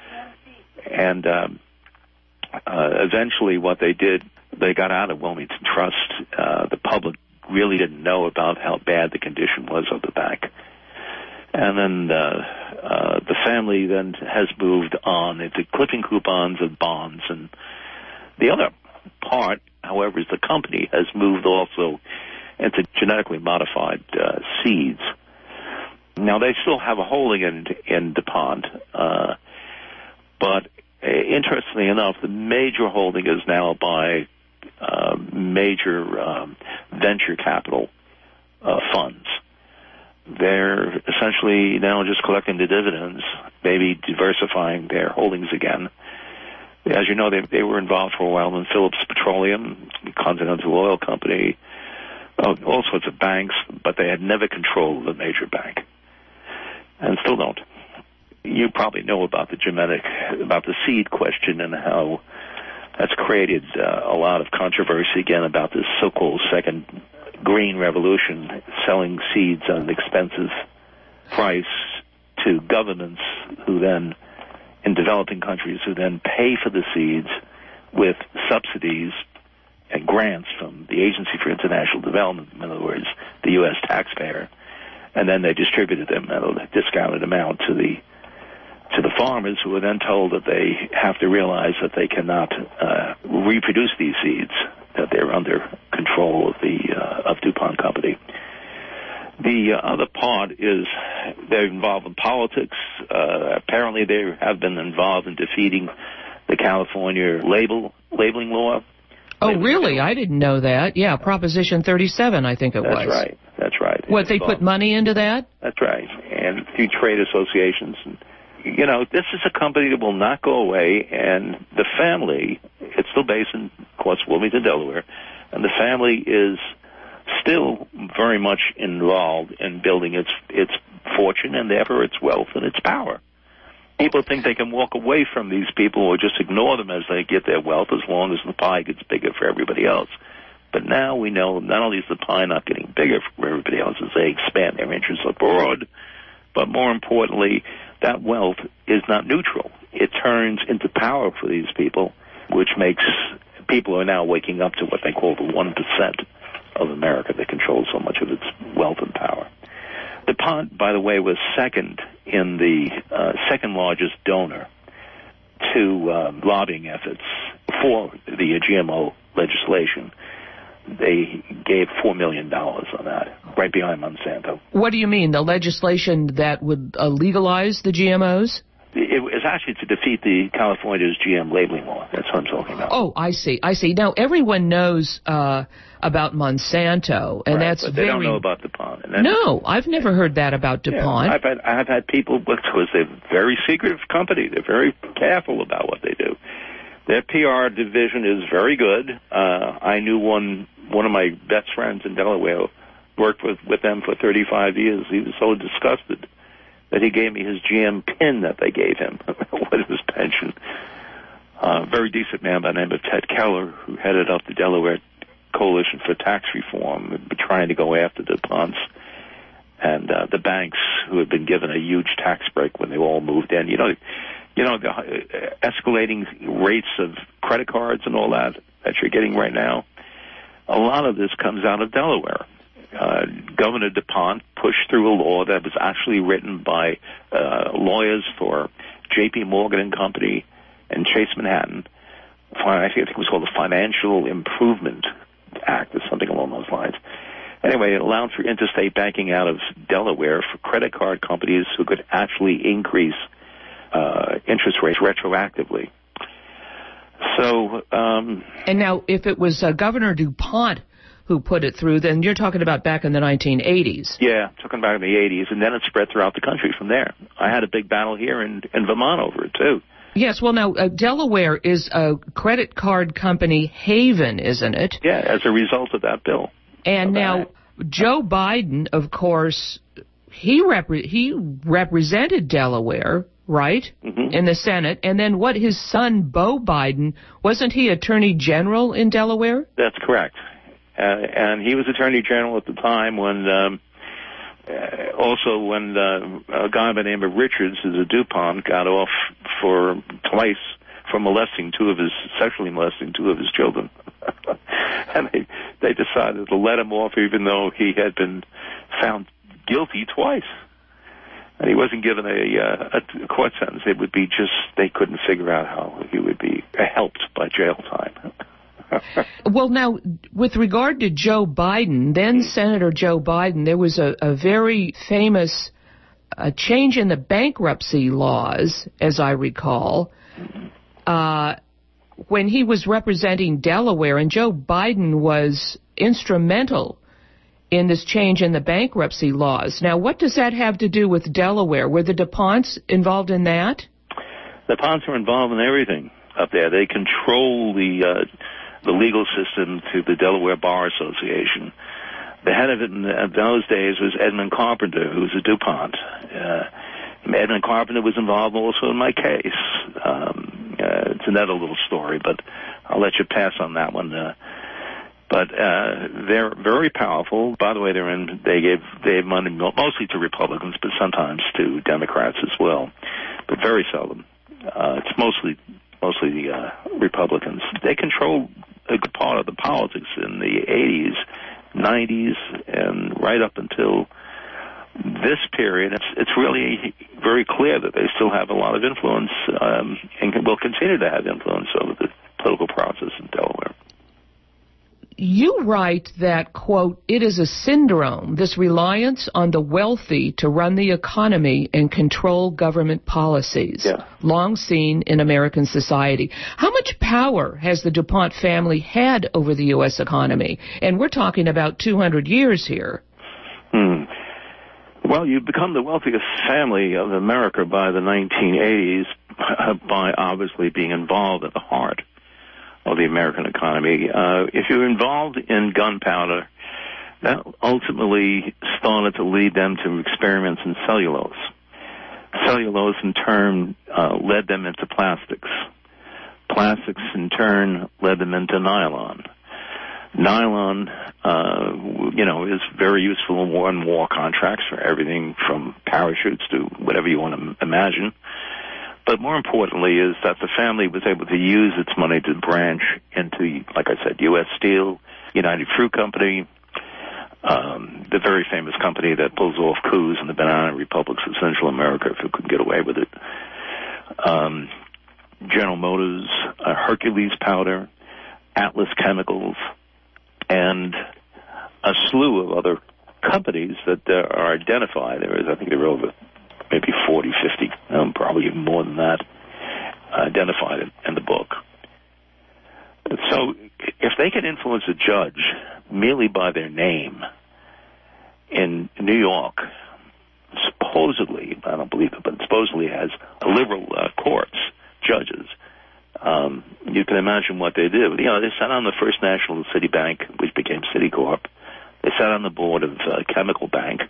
And um, uh, eventually what they did, they got out of Wilmington Trust. Uh, the public really didn't know about how bad the condition was of the bank. And then uh, uh, the family then has moved on into clipping coupons of bonds. And the other part, however, is the company has moved also into genetically modified uh, seeds. Now, they still have a holding in, in DuPont, uh, But uh, interestingly enough, the major holding is now by uh, major um, venture capital uh, funds. They're essentially now just collecting the dividends, maybe diversifying their holdings again. As you know, they, they were involved for a while in Phillips Petroleum, Continental Oil Company, uh, all sorts of banks, but they had never controlled a major bank, and still don't. You probably know about the genetic, about the seed question and how that's created uh, a lot of controversy again about this so-called second green revolution, selling seeds at an expensive price to governments who then, in developing countries, who then pay for the seeds with subsidies and grants from the Agency for International Development, in other words, the U S taxpayer, and then they distributed them at a discounted amount to the to the farmers, who are then told that they have to realize that they cannot uh, reproduce these seeds, that they're under control of the uh, of DuPont Company. The uh, other part is they're involved in politics. Uh, apparently, they have been involved in defeating the California label labeling law. Oh, really? I didn't know that. Yeah, Proposition thirty-seven, I think it That's was. That's right. That's right. What, they put money into that? That's right. And a few trade associations. And, you know, this is a company that will not go away, and the family, it's still based in, of course, Wilmington, Delaware, and the family is still very much involved in building its its fortune and therefore its wealth and its power. People think they can walk away from these people or just ignore them as they get their wealth as long as the pie gets bigger for everybody else. But now we know not only is the pie not getting bigger for everybody else as they expand their interests abroad, but more importantly, that wealth is not neutral. It turns into power for these people, which makes people are now waking up to what they call the one percent of America that controls so much of its wealth and power. DuPont, by the way, was second in the uh, second largest donor to uh, lobbying efforts for the G M O legislation. They gave four million dollars on that, right behind Monsanto. What do you mean, the legislation that would uh, legalize the G M Os? It was actually to defeat the California's G M labeling law. That's what I'm talking about. Oh, I see. I see. Now, everyone knows uh, about Monsanto, and right, that's but they very... don't know about DuPont. And no, I've never heard that about DuPont. Yeah, I've had, I've had people, because they're a very secretive company. They're very careful about what they do. Their P R division is very good. Uh, I knew one one of my best friends in Delaware, worked with, with them for thirty-five years. He was so disgusted that he gave me his G M pin that they gave him with his pension. A uh, very decent man by the name of Ted Keller, who headed up the Delaware Coalition for Tax Reform, and trying to go after DuPont's and uh, the banks, who had been given a huge tax break when they all moved in. You know, you know the uh, escalating rates of credit cards and all that that you're getting right now. A lot of this comes out of Delaware. Uh, Governor DuPont pushed through a law that was actually written by uh, lawyers for J P Morgan and Company and Chase Manhattan. I think it was called the Financial Improvement Act or something along those lines. Anyway, it allowed for interstate banking out of Delaware for credit card companies who could actually increase uh, interest rates retroactively. So, um, and now, if it was uh, Governor DuPont who put it through, then you're talking about back in the nineteen eighties. Yeah, talking about in the eighties, and then it spread throughout the country from there. I had a big battle here in, in Vermont over it, too. Yes, well, now, uh, Delaware is a credit card company haven, isn't it? Yeah, as a result of that bill. And now, Joe Biden, of course, he repre- he represented Delaware, right, mm-hmm. in the Senate. And then what, his son, Beau Biden, wasn't he Attorney General in Delaware? That's correct. Uh, and he was Attorney General at the time when, um, uh, also when uh, a guy by the name of Richards, who's a DuPont, got off for twice for molesting two of his, sexually molesting two of his children. And they, they decided to let him off even though he had been found guilty twice. And he wasn't given a, uh, a court sentence. It would be just, they couldn't figure out how he would be helped by jail time. Well, now, with regard to Joe Biden, then Senator Joe Biden, there was a, a very famous uh, change in the bankruptcy laws, as I recall, uh, when he was representing Delaware, and Joe Biden was instrumental in this change in the bankruptcy laws. Now, what does that have to do with Delaware? Were the DuPonts involved in that? The DuPonts are involved in everything up there. They control the uh, the legal system through the Delaware Bar Association. The head of it in those days was Edmund Carpenter, who was a DuPont. Uh, Edmund Carpenter was involved also in my case. Um, uh, it's another little story, but I'll let you pass on that one. Uh, but uh, they're very powerful. By the way, they're in. They gave they gave money mostly to Republicans, but sometimes to Democrats as well, but very seldom. Uh, it's mostly mostly the uh, Republicans. They control a good part of the politics in the eighties, nineties, and right up until this period. It's, it's really very clear that they still have a lot of influence um, and will continue to have influence over the political process in Delaware. You write that, quote, it is a syndrome, this reliance on the wealthy to run the economy and control government policies, yeah. long seen in American society. How much power has the DuPont family had over the U S economy? And we're talking about two hundred years here. Hmm. Well, you become the wealthiest family of America by the nineteen eighties by obviously being involved at the heart of the American economy. Uh, if you're involved in gunpowder, that ultimately started to lead them to experiments in cellulose. Cellulose, in turn, uh, led them into plastics. Plastics, in turn, led them into nylon. Nylon, uh, you know, is very useful in war and war contracts for everything from parachutes to whatever you want to imagine. But more importantly is that the family was able to use its money to branch into, like I said, U S Steel, United Fruit Company, um, the very famous company that pulls off coups in the banana republics of Central America if it could get away with it. Um, General Motors, uh, Hercules Powder, Atlas Chemicals, and a slew of other companies that uh, are identified. There is, I think there are over maybe forty, fifty, um, probably even more than that, identified in, in the book. So if they can influence a judge merely by their name in New York, supposedly, I don't believe it, but supposedly has liberal uh, courts, judges, um, you can imagine what they do. You know, they sat on the First National City Bank, which became Citicorp. They sat on the board of uh, Chemical Bank.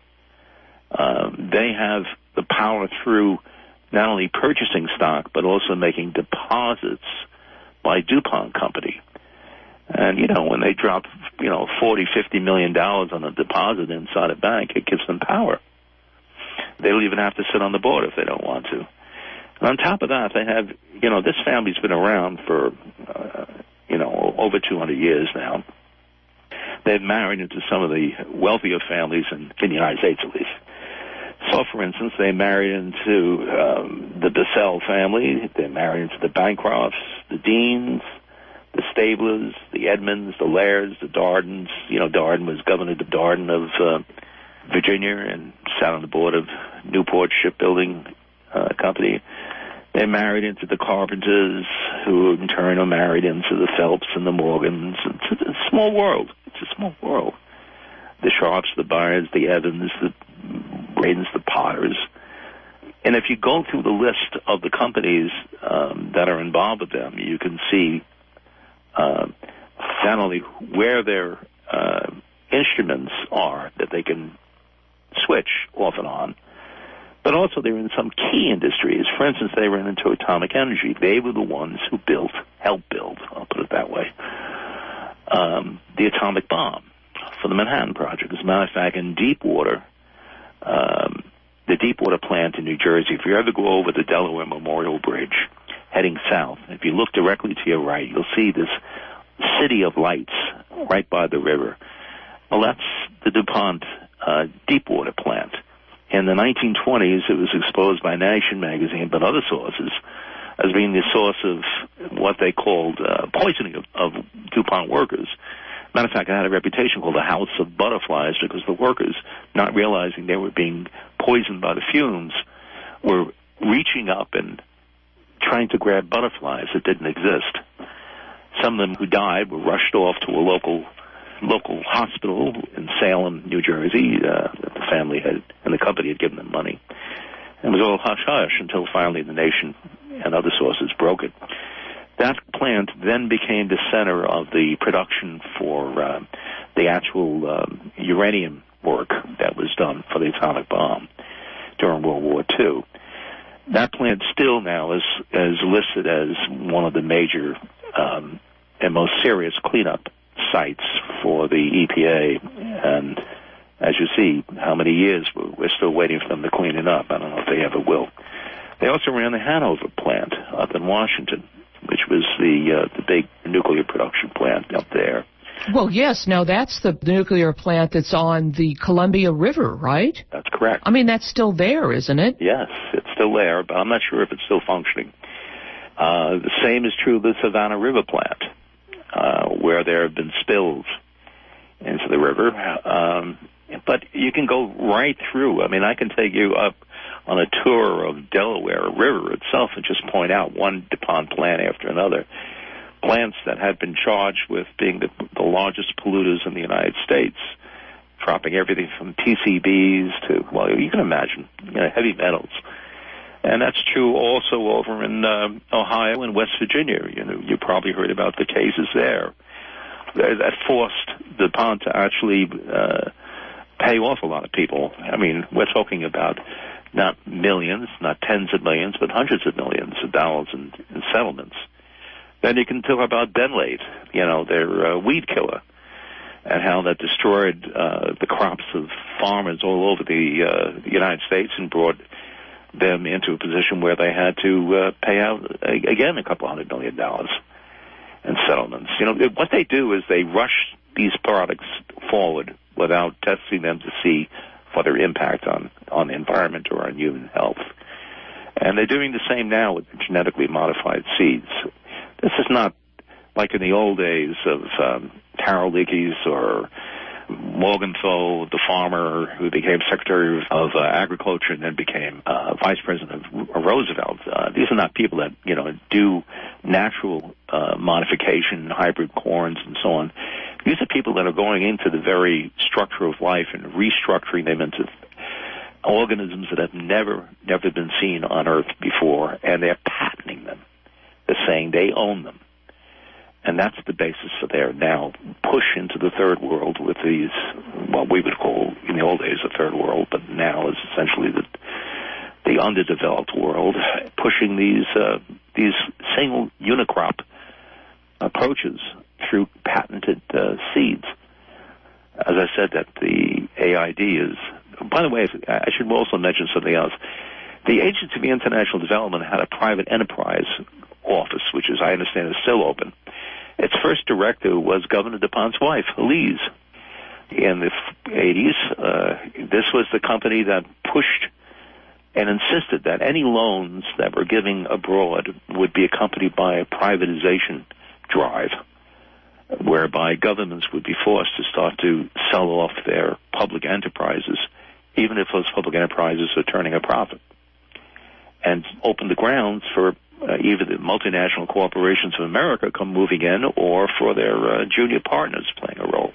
Um, they have the power through not only purchasing stock, but also making deposits by DuPont Company. And, you know, when they drop, you know, forty, fifty million dollars on a deposit inside a bank, it gives them power. They don't even have to sit on the board if they don't want to. And on top of that, they have, you know, this family's been around for, uh, you know, over two hundred years now. They've married into some of the wealthier families in, in the United States, at least. So, for instance, they married into um, the DeSalle family. They married into the Bancrofts, the Deans, the Stablers, the Edmonds, the Lairds, the Dardens. You know, Darden was Governor Darden of uh, Virginia and sat on the board of Newport Shipbuilding uh, Company. They married into the Carpenters, who in turn are married into the Phelps and the Morgans. It's a small world. It's a small world. The Sharps, the Byards, the Evans, the Bradens, the Potters. And if you go through the list of the companies um, that are involved with them, you can see uh, not only where their uh, instruments are that they can switch off and on, but also they're in some key industries. For instance, they were into atomic energy. They were the ones who built, helped build, I'll put it that way, um, the atomic bomb for the Manhattan Project. As a matter of fact, in Deepwater, um, the Deepwater plant in New Jersey, if you ever go over the Delaware Memorial Bridge heading south, if you look directly to your right, you'll see this city of lights right by the river. Well, that's the DuPont uh, Deepwater plant. In the nineteen twenties, it was exposed by Nation magazine, but other sources, as being the source of what they called uh, poisoning of, of DuPont workers. Matter of fact, it had a reputation called the House of Butterflies because the workers, not realizing they were being poisoned by the fumes, were reaching up and trying to grab butterflies that didn't exist. Some of them who died were rushed off to a local local hospital in Salem, New Jersey. Uh, that the family had and the company had given them money. And it was all hush-hush until finally the nation and other sources broke it. That plant then became the center of the production for uh, the actual um, uranium work that was done for the atomic bomb during World War Two. That plant still now is, is listed as one of the major um, and most serious cleanup sites for the E P A. And as you see, how many years we're, we're still waiting for them to clean it up. I don't know if they ever will. They also ran the Hanover plant up in Washington, which was the uh, the big nuclear production plant up there. Well, yes. Now, that's the nuclear plant that's on the Columbia River, right? That's correct. I mean, that's still there, isn't it? Yes, it's still there, but I'm not sure if it's still functioning. Uh, the same is true of the Savannah River plant, uh, where there have been spills into the river. Um, but you can go right through. I mean, I can take you up on a tour of Delaware River itself and just point out one DuPont plant after another. Plants that had been charged with being the, the largest polluters in the United States, dropping everything from P C Bs to, well, you can imagine, you know, heavy metals. And that's true also over in uh, Ohio and West Virginia. You know, you probably heard about the cases there that forced DuPont to actually uh, pay off a lot of people. I mean, we're talking about not millions, not tens of millions, but hundreds of millions of dollars in, in settlements. Then you can talk about Benlate, you know, their uh, weed killer, and how that destroyed uh, the crops of farmers all over the, uh, the United States and brought them into a position where they had to uh, pay out, uh, again, a couple hundred million dollars in settlements. You know, what they do is they rush these products forward without testing them to see for their impact on, on the environment or on human health. And they're doing the same now with genetically modified seeds. This is not like in the old days of um, Carol Leakey or Morgenthau, the farmer who became Secretary of uh, Agriculture and then became uh, Vice President of Roosevelt. Uh, these are not people that, you know, do natural uh, modification, hybrid corns and so on. These are people that are going into the very structure of life and restructuring them into organisms that have never, never been seen on Earth before, and they're patenting them. They're saying they own them. And that's the basis of their now push into the third world with these, what we would call in the old days the third world, but now is essentially the the underdeveloped world, pushing these uh, these single unicrop approaches through patented uh, seeds. As I said, that the A I D is, by the way, I should also mention something else. The Agency for International Development had a private enterprise office, which is, I understand, is still open. Its first director was Governor DuPont's wife, Elise. In the eighties, uh, this was the company that pushed and insisted that any loans that were given abroad would be accompanied by a privatization drive, whereby governments would be forced to start to sell off their public enterprises, even if those public enterprises are turning a profit, and open the grounds for uh, either the multinational corporations of America come moving in or for their uh, junior partners playing a role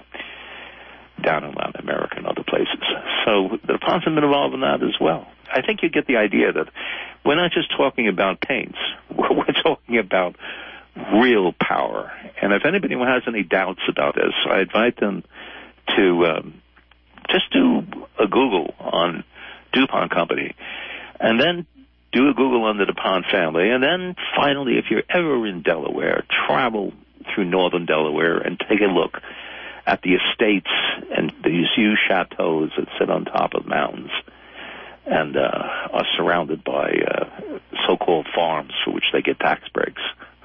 down in Latin America and other places. So the DuPonts have been involved in that as well. I think you get the idea that we're not just talking about paints. We're talking about real power. And if anybody has any doubts about this, I invite them to um, just do a Google on DuPont Company, and then do a Google on the DuPont family, and then finally, if you're ever in Delaware, travel through northern Delaware and take a look at the estates and these huge chateaus that sit on top of mountains and uh, are surrounded by uh, so-called farms for which they get tax breaks.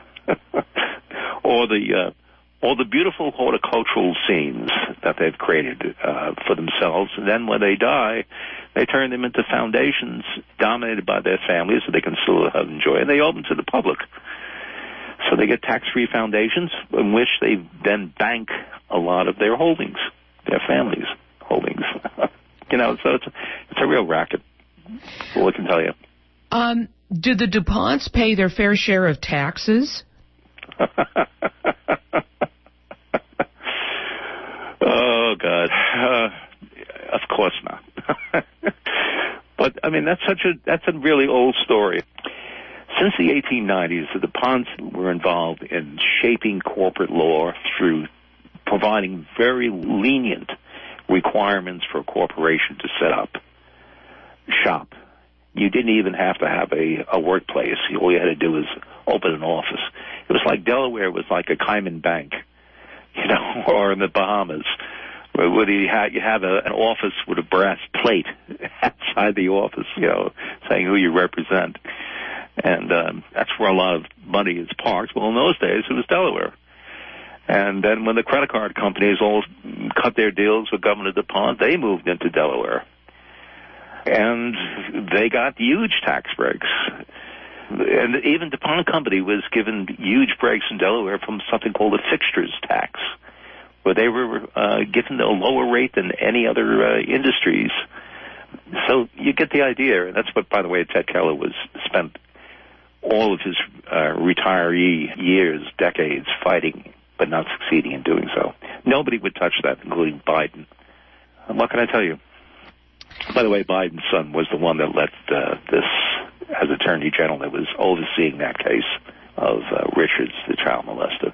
or the uh, or the beautiful horticultural scenes that they've created uh, for themselves. And then when they die, they turn them into foundations dominated by their families so they can still have enjoy. And they open to the public. So they get tax-free foundations in which they then bank a lot of their holdings, their families' holdings. you know, so it's, it's a real racket. Well, I can tell you. Um, Do the DuPonts pay their fair share of taxes? Oh, God. Uh, of course not. But, I mean, that's such a, that's a really old story. Since the eighteen nineties, the DuPonts were involved in shaping corporate law through providing very lenient requirements for a corporation to set up shop. You didn't even have to have a, a workplace. All you had to do was open an office. It was like Delaware was like a Cayman Bank, you know, or in the Bahamas, where you have, you have a, an office with a brass plate outside the office, you know, saying who you represent. And um, that's where a lot of money is parked. Well, in those days, it was Delaware. And then when the credit card companies all cut their deals with Governor DuPont, they moved into Delaware. And they got huge tax breaks. And even DuPont Company was given huge breaks in Delaware from something called a fixtures tax, where they were uh, given a lower rate than any other uh, industries. So you get the idea. And that's what, by the way, Ted Keller was spent all of his uh, retiree years, decades, fighting, but not succeeding in doing so. Nobody would touch that, including Biden. And what can I tell you? By the way, Biden's son was the one that left uh, this, as Attorney General, that was overseeing that case of uh, Richards, the child molester.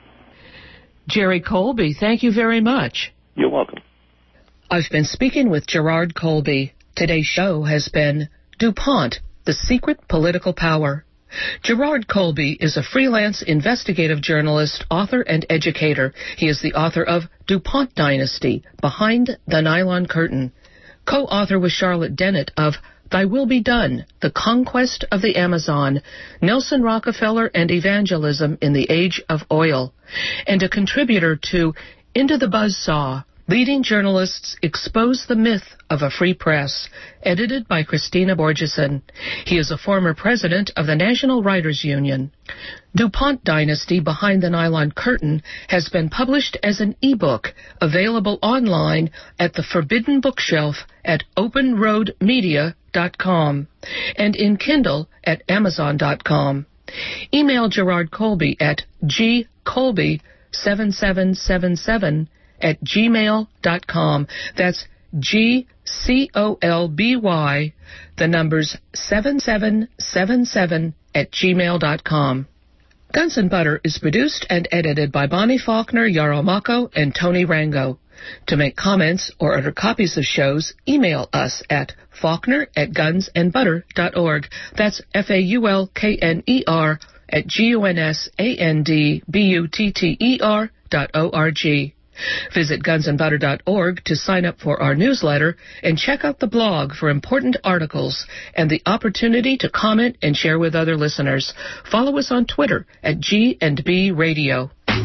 Jerry Colby, thank you very much. You're welcome. I've been speaking with Gerard Colby. Today's show has been DuPont, the Secret Political Power. Gerard Colby is a freelance investigative journalist, author, and educator. He is the author of DuPont Dynasty, Behind the Nylon Curtain. Co-author with Charlotte Dennett of Thy Will Be Done, The Conquest of the Amazon, Nelson Rockefeller and Evangelism in the Age of Oil, and a contributor to Into the Buzzsaw, Leading Journalists Expose the Myth of a Free Press, edited by Christina Borgeson. He is a former president of the National Writers Union. DuPont Dynasty Behind the Nylon Curtain has been published as an e-book, available online at the Forbidden Bookshelf at open road media dot com and in Kindle at amazon dot com. Email Gerard Colby at g colby seven seven seven seven at gmail dot com. That's G C O L B Y, the numbers seven seven seven seven at gmail dot com. Guns and Butter is produced and edited by Bonnie Faulkner, Yarrow Mako, and Tony Rango. To make comments or order copies of shows, email us at faulkner at guns and butter dot org. That's F A U L K N E R at G U N S A N D B U T T E R dot O R G. Visit guns and butter dot org to sign up for our newsletter and check out the blog for important articles and the opportunity to comment and share with other listeners. Follow us on Twitter at G and B Radio. Hey,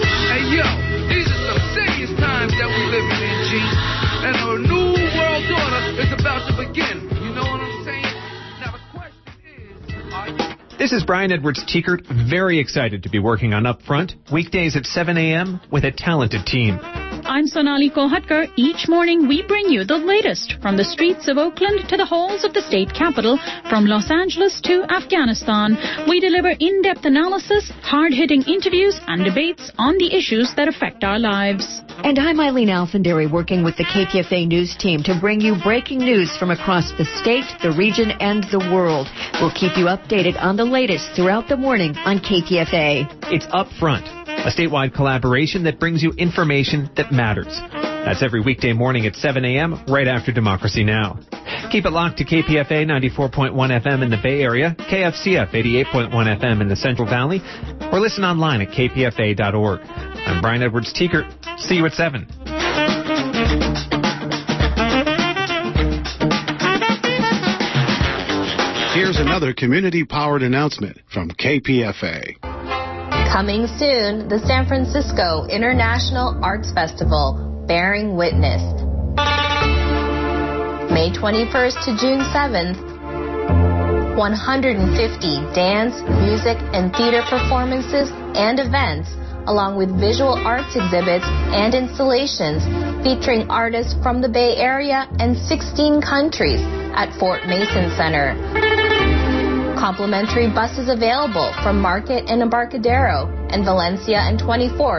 yo, these are some serious times that we living in, G. And a new world order is about to begin. You know what I'm saying? Now, the question is, are you... This is Brian Edwards Teekert, very excited to be working on Upfront, weekdays at seven a.m. with a talented team. I'm Sonali Kohatkar. Each morning we bring you the latest from the streets of Oakland to the halls of the state capitol, from Los Angeles to Afghanistan. We deliver in-depth analysis, hard-hitting interviews, and debates on the issues that affect our lives. And I'm Eileen Alfandary, working with the K P F A News team to bring you breaking news from across the state, the region, and the world. We'll keep you updated on the latest throughout the morning on K P F A. It's Upfront, a statewide collaboration that brings you information that matters. That's every weekday morning at seven a.m. right after Democracy Now! Keep it locked to K P F A ninety-four point one F M in the Bay Area, K F C F eighty-eight point one F M in the Central Valley, or listen online at K P F A dot org. I'm Brian Edwards Teekert. See you at seven. Here's another community-powered announcement from K P F A. Coming soon, the San Francisco International Arts Festival, Bearing Witness. May twenty-first to June seventh, one hundred fifty dance, music, and theater performances and events, along with visual arts exhibits and installations featuring artists from the Bay Area and sixteen countries at Fort Mason Center. Complimentary buses available from Market and Embarcadero and Valencia and twenty-fourth